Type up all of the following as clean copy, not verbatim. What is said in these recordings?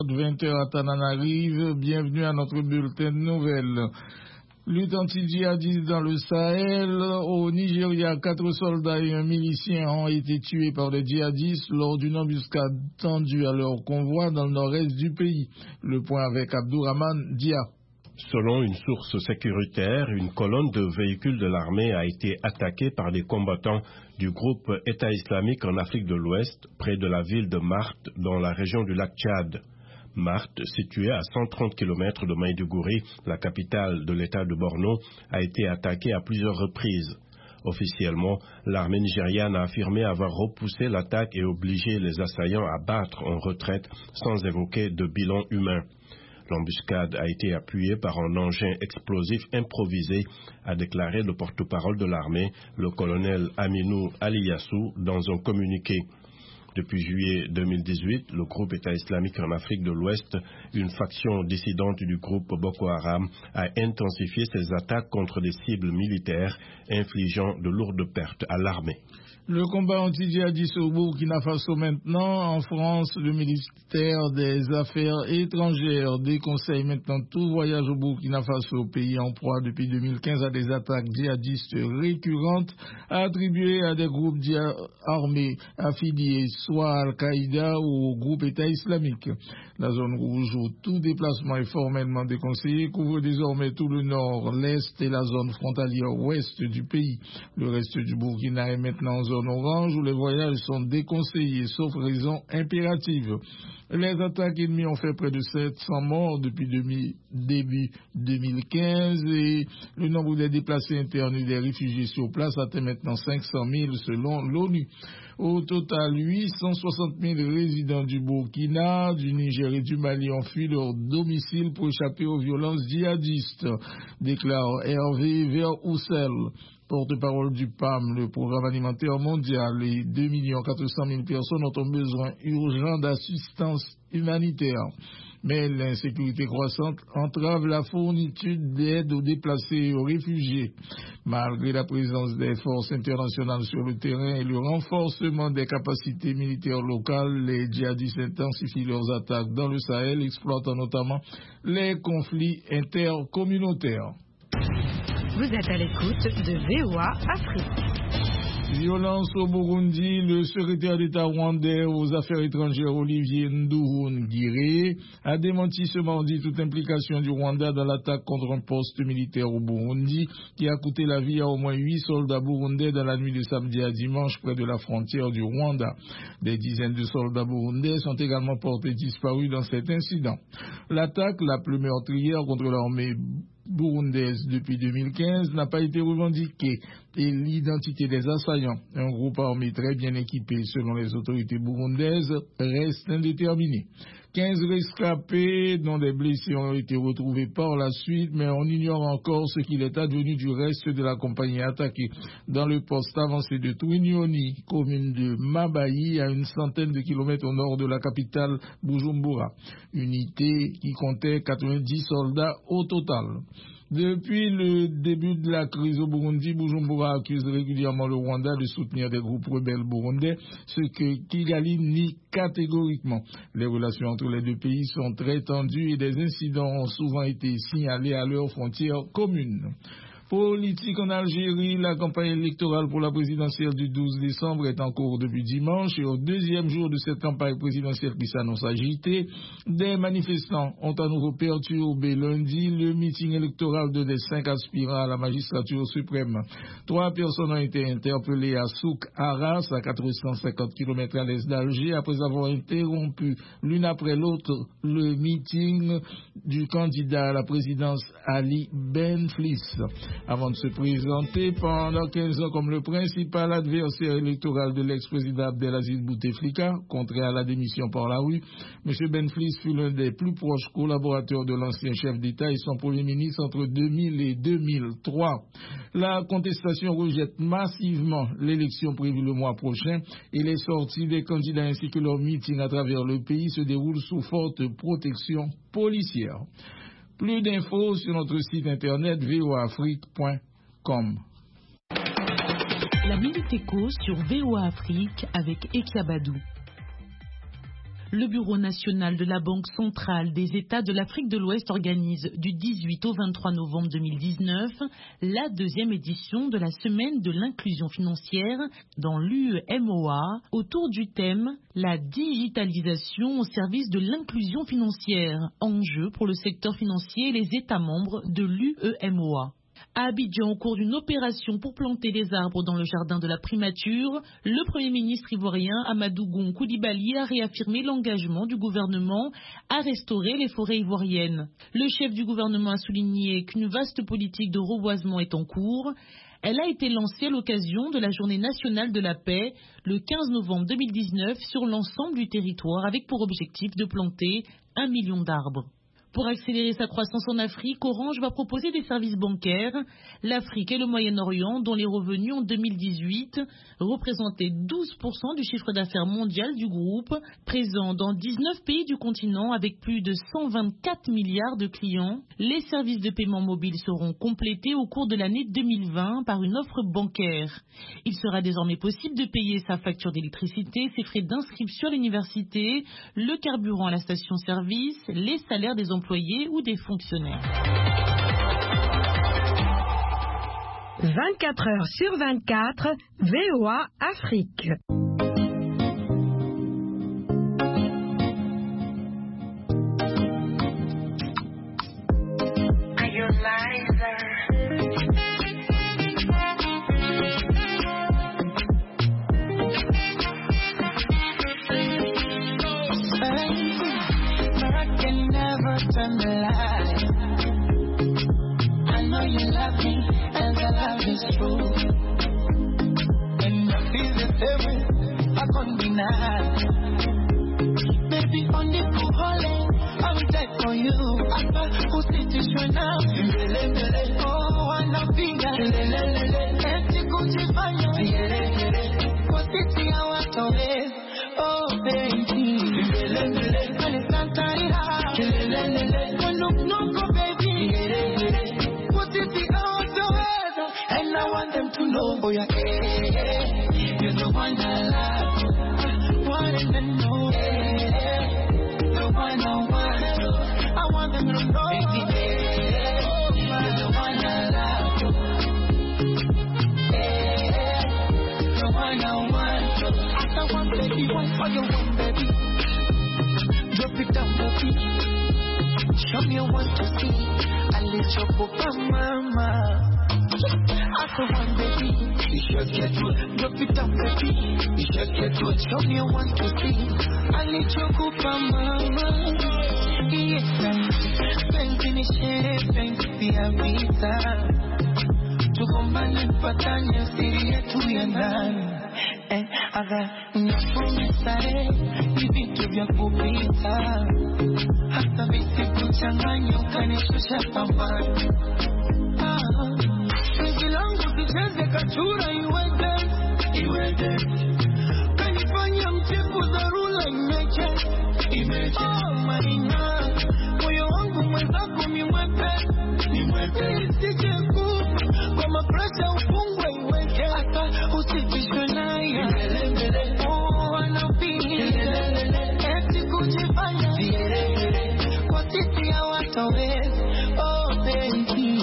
20h à Tananarive, bienvenue à notre bulletin de nouvelles. Lutte anti-djihadiste dans le Sahel. Au Nigeria, 4 soldats et un milicien ont été tués par des djihadistes lors d'une embuscade tendue à leur convoi dans le nord-est du pays. Le point avec Abdourahmane Dia. Selon une source sécuritaire, une colonne de véhicules de l'armée a été attaquée par des combattants du groupe État islamique en Afrique de l'Ouest, près de la ville de Marthe, dans la région du lac Tchad. Marthe, située à 130 km de Maïdougouri, la capitale de l'État de Borno, a été attaquée à plusieurs reprises. Officiellement, l'armée nigériane a affirmé avoir repoussé l'attaque et obligé les assaillants à battre en retraite sans évoquer de bilan humain. L'embuscade a été appuyée par un engin explosif improvisé, a déclaré le porte-parole de l'armée, le colonel Aminou Aliyassou, dans un communiqué. Depuis juillet 2018, le groupe État islamique en Afrique de l'Ouest, une faction dissidente du groupe Boko Haram, a intensifié ses attaques contre des cibles militaires, infligeant de lourdes pertes à l'armée. Le combat anti-djihadiste au Burkina Faso maintenant. En France, le ministère des Affaires étrangères déconseille maintenant tout voyage au Burkina Faso, pays en proie depuis 2015 à des attaques djihadistes récurrentes attribuées à des groupes armés affiliés soit à Al-Qaïda ou au groupe État islamique. La zone rouge où tout déplacement est formellement déconseillé couvre désormais tout le nord, l'est et la zone frontalière ouest du pays. Le reste du Burkina est maintenant en zone orange où les voyages sont déconseillés sauf raison impérative. Les attaques ennemies ont fait près de 700 morts depuis début 2015 et le nombre des déplacés internes et des réfugiés sur place atteint maintenant 500 000 selon l'ONU. Au total, 860 000 résidents du Burkina, du Niger et du Mali ont fui leur domicile pour échapper aux violences djihadistes, déclare Hervé Verhoussel, porte-parole du PAM, le programme alimentaire mondial. Les 2 400 000 personnes ont un besoin urgent d'assistance humanitaire. Mais l'insécurité croissante entrave la fourniture d'aide aux déplacés et aux réfugiés. Malgré la présence des forces internationales sur le terrain et le renforcement des capacités militaires locales, les djihadistes intensifient leurs attaques dans le Sahel, exploitant notamment les conflits intercommunautaires. Vous êtes à l'écoute de VOA Afrique. Violence au Burundi, le secrétaire d'État rwandais aux affaires étrangères Olivier Nduhungirehe a démenti ce mardi toute implication du Rwanda dans l'attaque contre un poste militaire au Burundi qui a coûté la vie à au moins 8 soldats burundais dans la nuit de samedi à dimanche près de la frontière du Rwanda. Des dizaines de soldats burundais sont également portés disparus dans cet incident. L'attaque la plus meurtrière contre l'armée burundaise depuis 2015 n'a pas été revendiquée et l'identité des assaillants, un groupe armé très bien équipé selon les autorités burundaises, reste indéterminée. 15 rescapés dont des blessés ont été retrouvés par la suite, mais on ignore encore ce qu'il est advenu du reste de la compagnie attaquée dans le poste avancé de Twinyoni, commune de Mabayi, à une centaine de kilomètres au nord de la capitale Bujumbura. Unité qui comptait 90 soldats au total. Depuis le début de la crise au Burundi, Bujumbura accuse régulièrement le Rwanda de soutenir des groupes rebelles burundais, ce que Kigali nie catégoriquement. Les relations entre les deux pays sont très tendues et des incidents ont souvent été signalés à leurs frontières communes. Politique en Algérie, la campagne électorale pour la présidentielle du 12 décembre est en cours depuis dimanche et au deuxième jour de cette campagne présidentielle qui s'annonce agitée, des manifestants ont à nouveau perturbé lundi le meeting électoral de des 5 aspirants à la magistrature suprême. 3 personnes ont été interpellées à Souk Arras, à 450 km à l'est d'Alger, après avoir interrompu l'une après l'autre le meeting du candidat à la présidence Ali Benflis. Avant de se présenter pendant 15 ans comme le principal adversaire électoral de l'ex-président Abdelaziz Bouteflika, contraint à la démission par la rue, M. Benflis fut l'un des plus proches collaborateurs de l'ancien chef d'État et son premier ministre entre 2000 et 2003. La contestation rejette massivement l'élection prévue le mois prochain et les sorties des candidats ainsi que leurs meetings à travers le pays se déroulent sous forte protection policière. Plus d'infos sur notre site internet voaafrique.com. La Minute Éco sur VOA Afrique avec Ekia Badou. Le Bureau national de la Banque centrale des États de l'Afrique de l'Ouest organise du 18 au 23 novembre 2019 la deuxième édition de la semaine de l'inclusion financière dans l'UEMOA autour du thème « La digitalisation au service de l'inclusion financière, enjeu pour le secteur financier et les États membres de l'UEMOA ». À Abidjan, au cours d'une opération pour planter des arbres dans le jardin de la primature, le Premier ministre ivoirien Amadou Gon Coulibaly a réaffirmé l'engagement du gouvernement à restaurer les forêts ivoiriennes. Le chef du gouvernement a souligné qu'une vaste politique de reboisement est en cours. Elle a été lancée à l'occasion de la Journée nationale de la paix, le 15 novembre 2019, sur l'ensemble du territoire, avec pour objectif de planter 1 million d'arbres. Pour accélérer sa croissance en Afrique, Orange va proposer des services bancaires. L'Afrique et le Moyen-Orient, dont les revenus en 2018 représentaient 12% du chiffre d'affaires mondial du groupe, présent dans 19 pays du continent avec plus de 124 milliards de clients. Les services de paiement mobile seront complétés au cours de l'année 2020 par une offre bancaire. Il sera désormais possible de payer sa facture d'électricité, ses frais d'inscription à l'université, le carburant à la station-service, les salaires des employés ou des fonctionnaires. 24 heures sur 24, VOA Afrique. Baby, on the hole, I'm dead for you. Who's situation now? Oh, I'm not being that. What is the hour to live? Oh, baby. No, baby. What is the hour to live? And I want them to know, oh, yeah, you're the one I love. One and then no, the one I want. I want them to know, baby, you're the one I love. The one I want. After one baby, one for your one baby. Drop it down, baby. Show me what to see. I let you go, mama. After one baby, you just get to it. Drop it down, baby. You just get to it. Show me what to see. I let you go, mama. Yes, I'm finish it. Thanks be a visa. To combine and pattern your city to your nine. And I got nothing to say. You think to your pupita. Hasta viste kuchanganya ukanishusha pambani. Langu kicheze kachura iweze kanifanya mchepu dharura imeche oh maina moyo wangu mwenzako ni mwepe isije kwa mapresha ufungwe iweke hata usitishwe naye oh anapia eti kujifanya kwa sisi hawataweza oh baby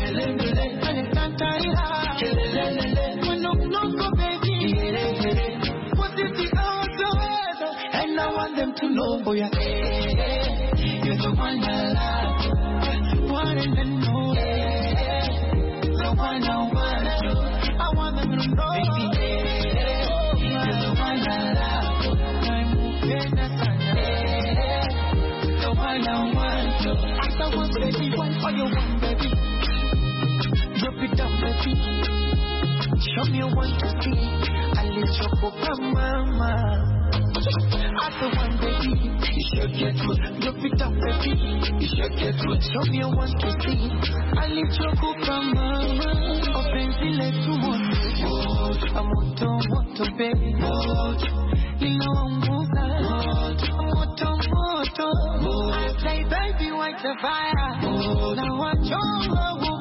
to know, oh yeah, you're the one I love, one and then know, the one I want them to know, baby, you're the one I love, I'm moving the one I want, after one baby, one for your one baby, drop it down baby, show me what to see, I let you go, mama. After one baby, you should get to it. Drop it down, baby. You should get to it. Show me what to see. I need your cook, mama. Open the leg to one. Moto, baby. You know I'm moto. I say, baby, what's the fire? Now watch your